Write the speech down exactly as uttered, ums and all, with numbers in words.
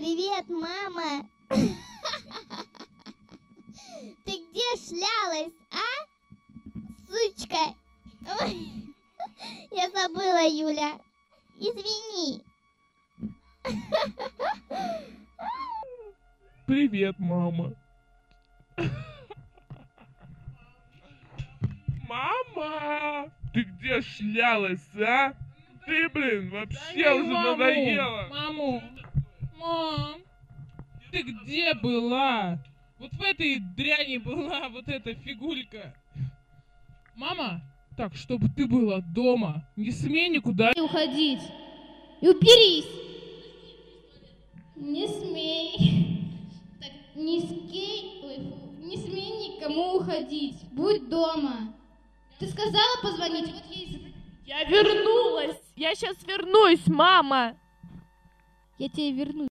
Привет, мама. Ты где шлялась, а? Сучка. Ой, я забыла, Юля. Извини. Привет, мама. Мама! Ты где шлялась, а? Ты, блин, вообще Да уже маму, надоела. Маму! Мам! Ты где была? Вот в этой дряни была вот эта фигулька. Мама, так, чтобы ты была дома, не смей никуда уходить. И уберись. Не смей. Так, не скей, ой, фу, не смей никому уходить. Будь дома. Ты сказала позвонить? Вот я и... Я вернулась! Я сейчас вернусь, мама! Я тебе верну.